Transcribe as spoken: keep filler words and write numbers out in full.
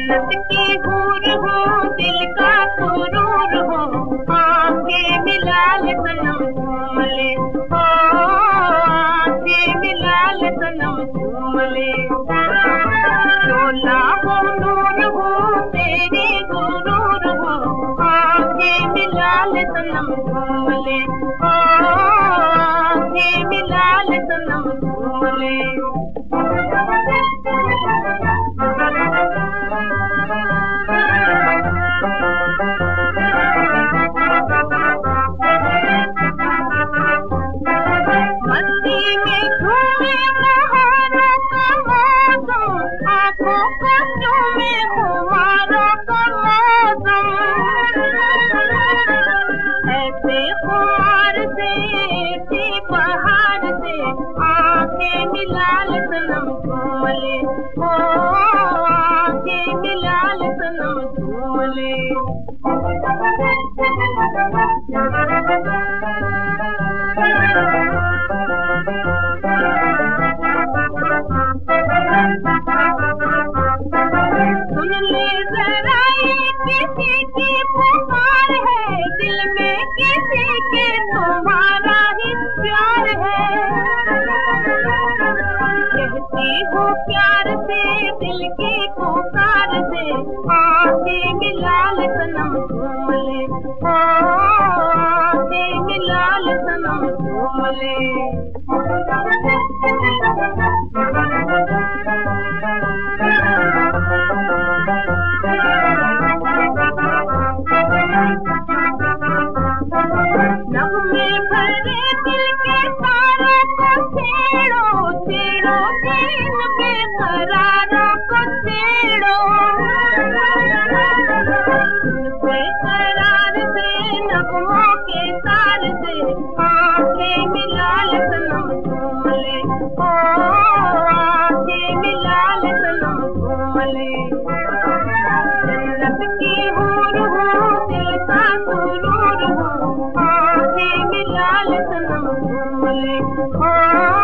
जन्नत की हूर हो, दिल का सुरूर हो, आंखें मिला ले सनम झूम ले, ओ आंखें मिला ले सनम झूम ले। शोला हो नूर हो, तेरी गुरूर हो, आंखें मिला ले सनम झूम ले, ओ आंखें मिला ले सनम झूम ले। मस्ती में झूमे बहारों का मौसम, आँखों को चूमे खुमारों का मौसम, ऐसे खुमार से ऐसी बहार से आँखें मिला ले सनम झूम ले, ओ आँखें मिला ले सनम झूम ले। सुन ले जरा ये किसी की पुकार है, दिल में किसी के तुम्हारा ही प्यार है। कहती हूँ प्यार से दिल की पुकार से, आंखें मिला ले सनम झूम ले, ओ आंखें मिला ले सनम झूम ले। नग़्मे भरे दिल के तारों को छेड़ो, छेड़ो दिन बेकरारों को छेड़ो, बेकरार से नग़मों के तार से आंखें मिला ले सनम झूम ले, ओ आंखें मिला ले सनम झूम ले। जन्नत की हूर हो, दिल का सुरूर हो, आंखें मिला ले सनम झूम ले, ओ